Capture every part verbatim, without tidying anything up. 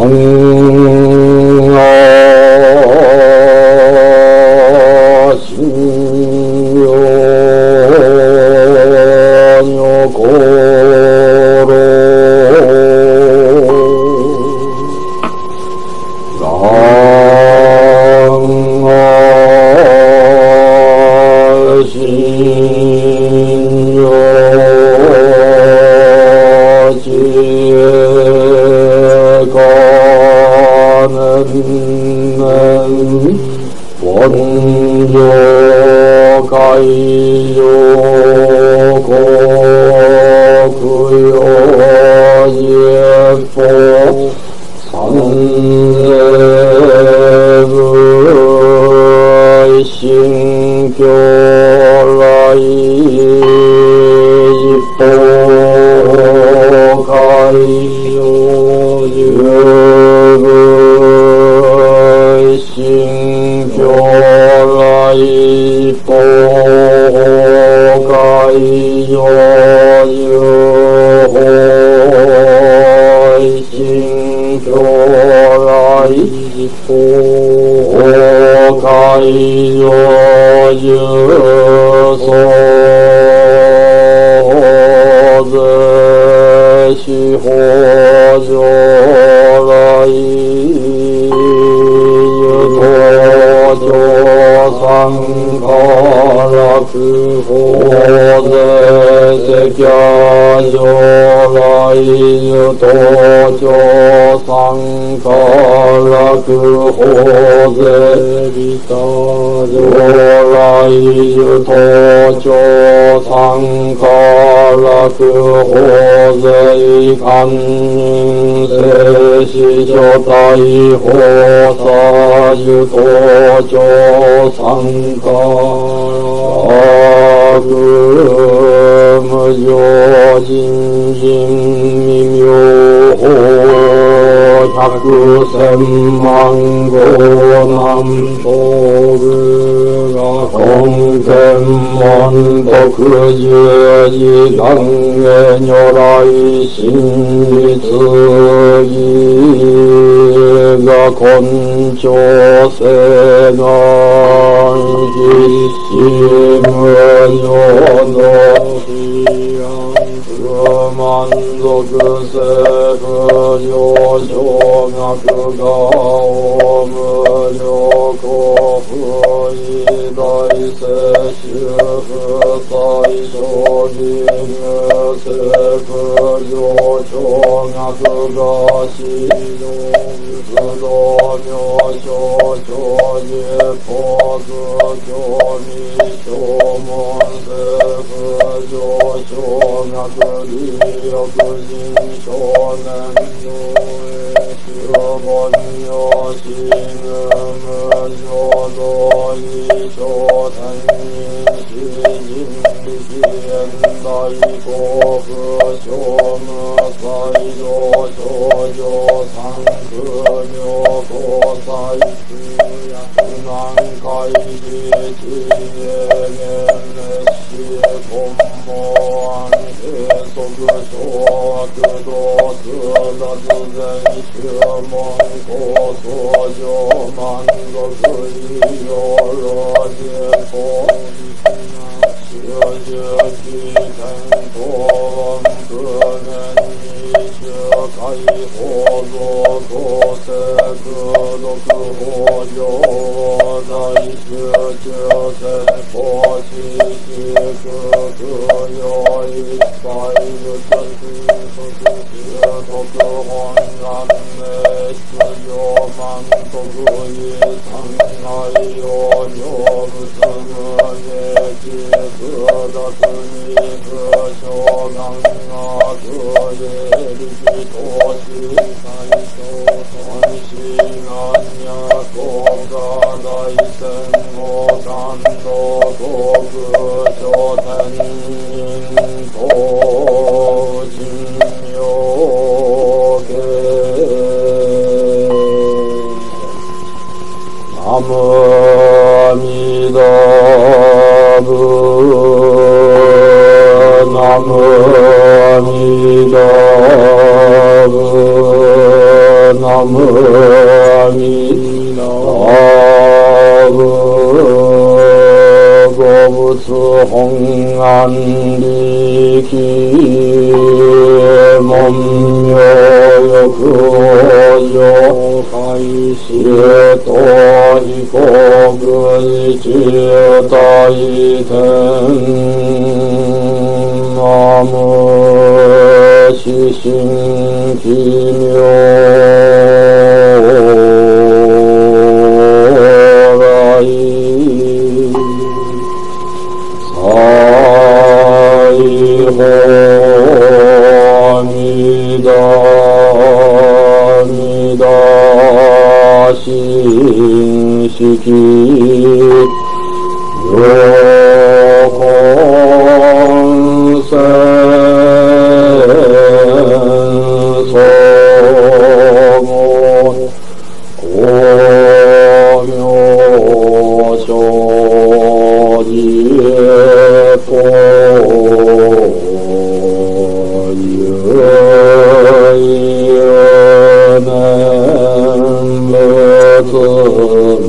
南無大天南無四神奇妙来西方阿弥陀阿弥陀心識よ根線総合光明生自法有念仏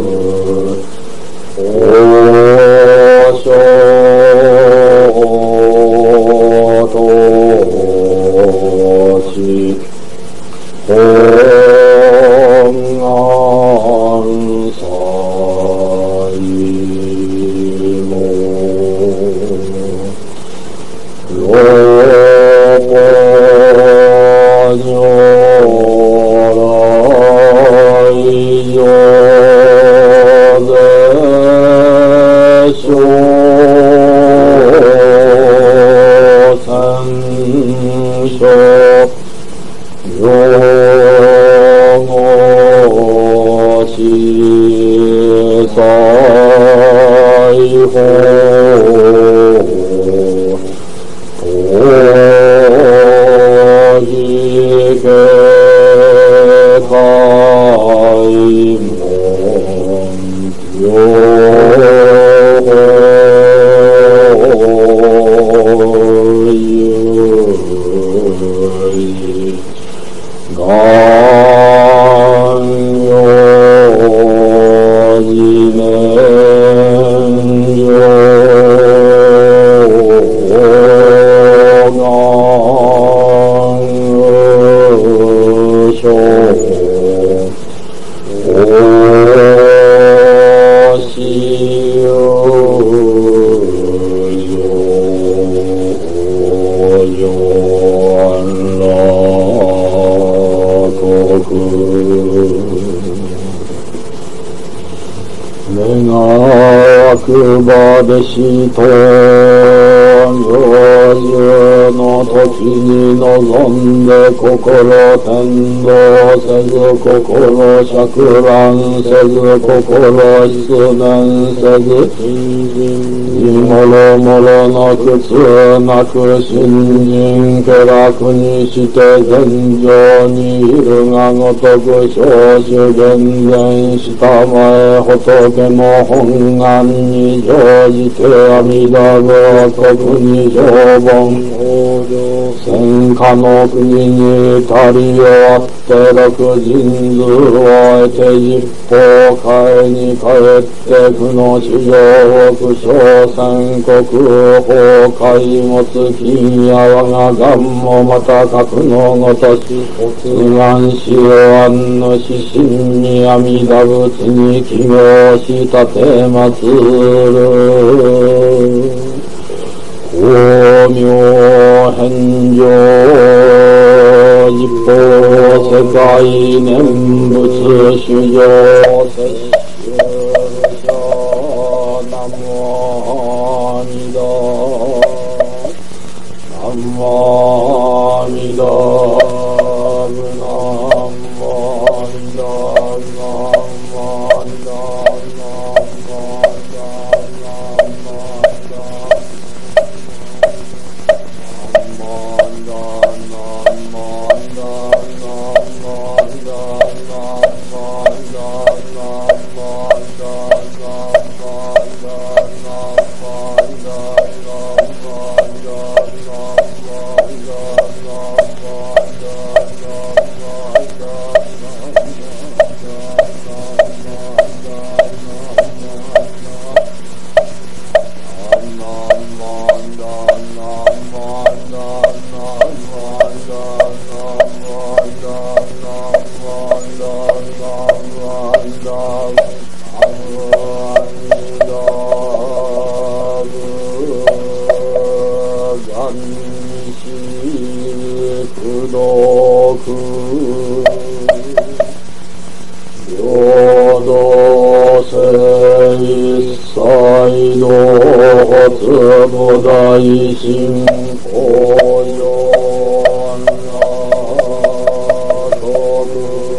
弟子と行事の時に望んで心転動せず心錯乱せず心失念せずもろもろの苦痛なく信心気楽にして禅定にいるがごとく小種厳然したまえ仏の本願に乗じて阿弥陀仏国に上本戦火の国に至り終わって六神図を得て十方海に帰って苦の地上億小千国崩壊もつ金や我が願もまた格のごとし発願しよ安の指針に阿弥陀仏に起業し立てまつる光明返上十方世界念仏主上摂取者南無阿弥陀南無阿弥陀Nam 道空平等性一切道発無大心法上な徳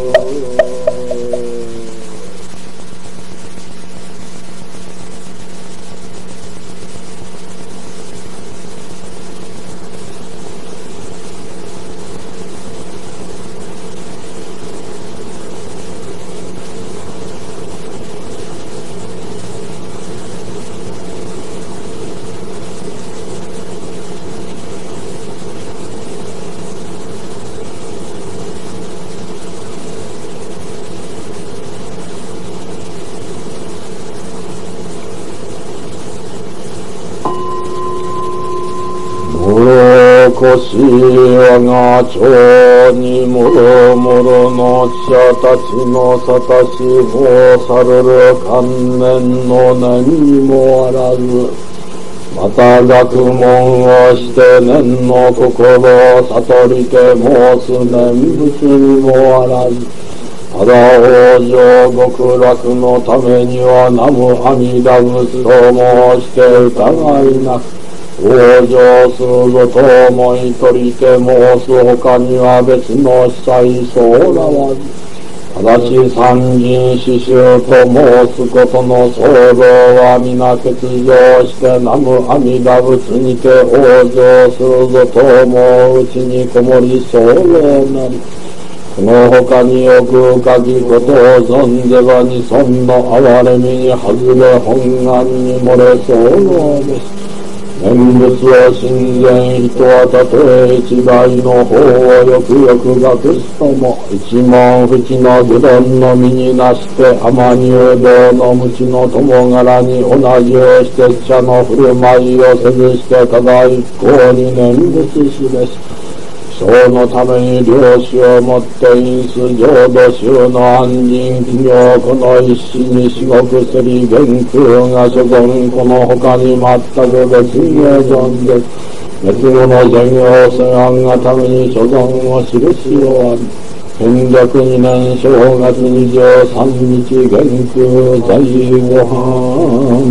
こし我が町にもろもろの者たちのさたしもさるる観念の念にもあらず、また学問をして念の心悟りて申す念仏にもあらず、ただ往生極楽のためには南無阿弥陀仏と申して疑いなく往生するぞと思い取りて申す他には別の司祭そうらわず、ただし三人四衆と申すことの騒動は皆欠場して南無阿弥陀仏にて往生するぞと思ううちにこもり騒動なり、この他によく書きことを存ぜばにそんの哀れみに外れ本願に漏れ騒動です。念仏を信然人はたとえ一倍の法をよくよく学すとも、一文不知の愚鈍の身になして天入道の無知の友柄に同じをして者の振る舞いをせずしてただ一向に念仏すべし。そのために領主をもって因数浄土宗の安人企業この一心に至極せり元空が所存この他に全く別に存ぜ滅後の善行世安がために所存を記しようあり、延暦二年正月二十三日元空在ご飯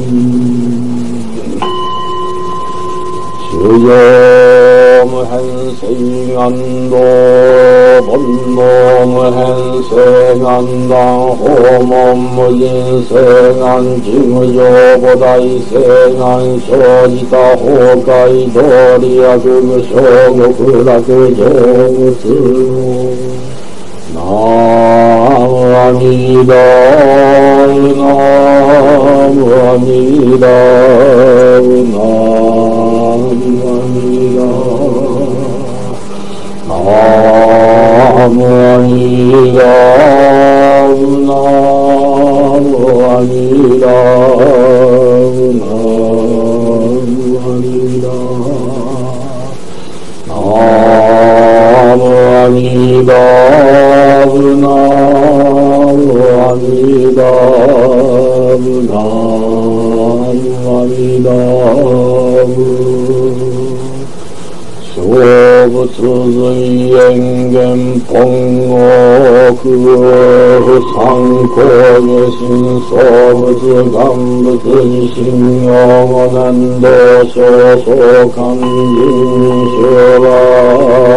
修行無変性願道煩悩無変性願断訪問無人性願事無常五大性願生じた崩壊道理悪無償極楽成仏南無阿弥陀南無阿弥陀南無阿弥陀南無阿弥陀南無阿弥陀南無阿弥陀南無阿弥陀南無阿弥陀南無阿弥陀小仏随縁元本国不参考下心相仏願仏自身用語年度小相関人修羅